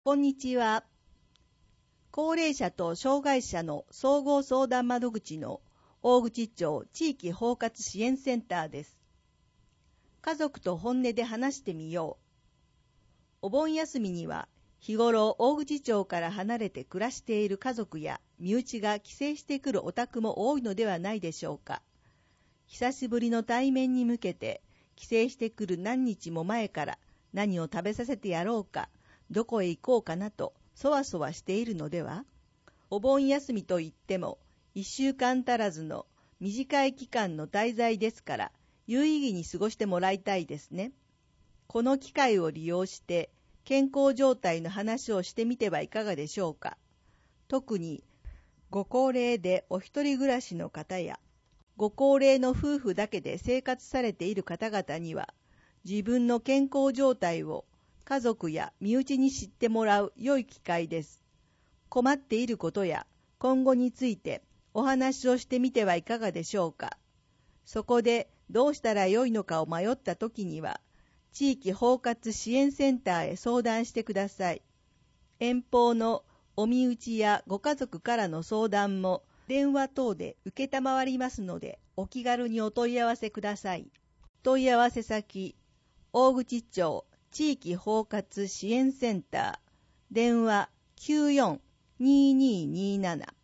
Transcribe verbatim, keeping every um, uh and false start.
こんにちは。高齢者と障害者の総合相談窓口の大口町地域包括支援センターです。家族と本音で話してみよう。お盆休みには日頃大口町から離れて暮らしている家族や身内が帰省してくるお宅も多いのではないでしょうか。久しぶりの対面に向けて帰省してくる何日も前から何を食べさせてやろうか、どこへ行こうかなとそわそわしているのでは。お盆休みといっても一週間足らずの短い期間の滞在ですから有意義に過ごしてもらいたいですね。この機会を利用して健康状態の話をしてみてはいかがでしょうか。特にご高齢でお一人暮らしの方やご高齢の夫婦だけで生活されている方々には自分の健康状態を家族や身内に知ってもらう良い機会です。困っていることや今後についてお話をしてみてはいかがでしょうか。そこでどうしたらよいのかを迷った時には、地域包括支援センターへ相談してください。遠方のお身内やご家族からの相談も電話等で受けたまわりますので、お気軽にお問い合わせください。問い合わせ先、大口町地域包括支援センター、電話 きゅうよんにーにーにーなな